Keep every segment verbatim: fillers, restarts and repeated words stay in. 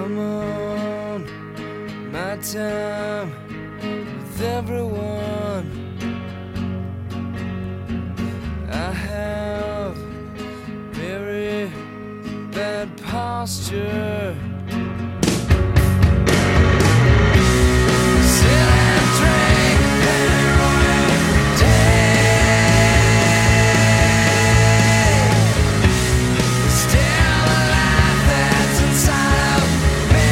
I'm on my time with everyone. I have very bad posture. Sit and drink and royalty. Still the life that's inside of me.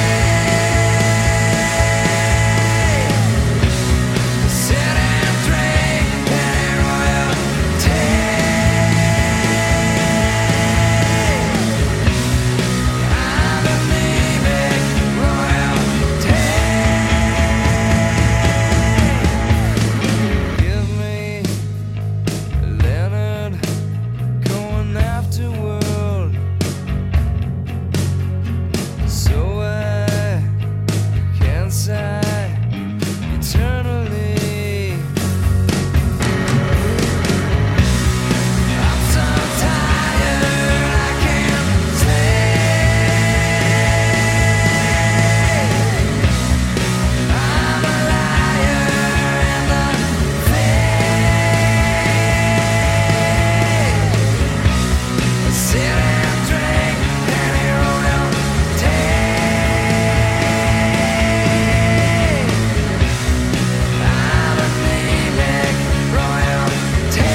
Sit and drink and royalty. I'm anemic royalty. Give me Leonard Cohen afterward, so I can sigh eternally. I'm so tired I can't sleep. I'm a liar in the thick. Sit and drink any royalty. I'm anemic royalty.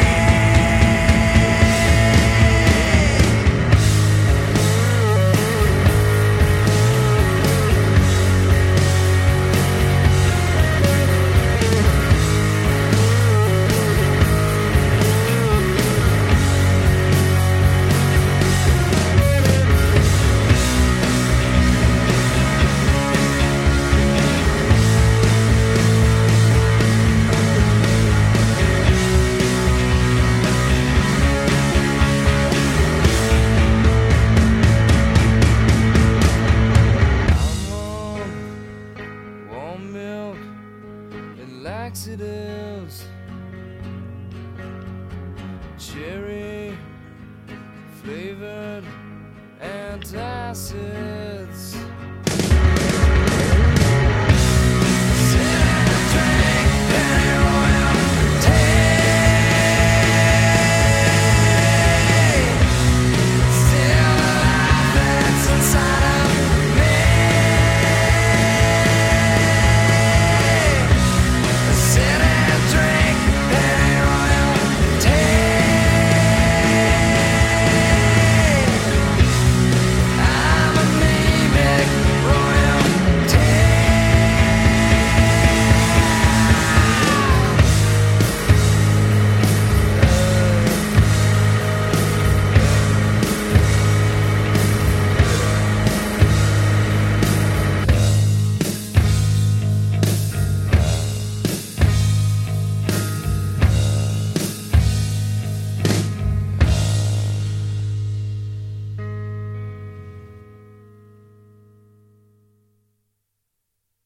I'm on warm milk and laxatives, cherry flavored antacids.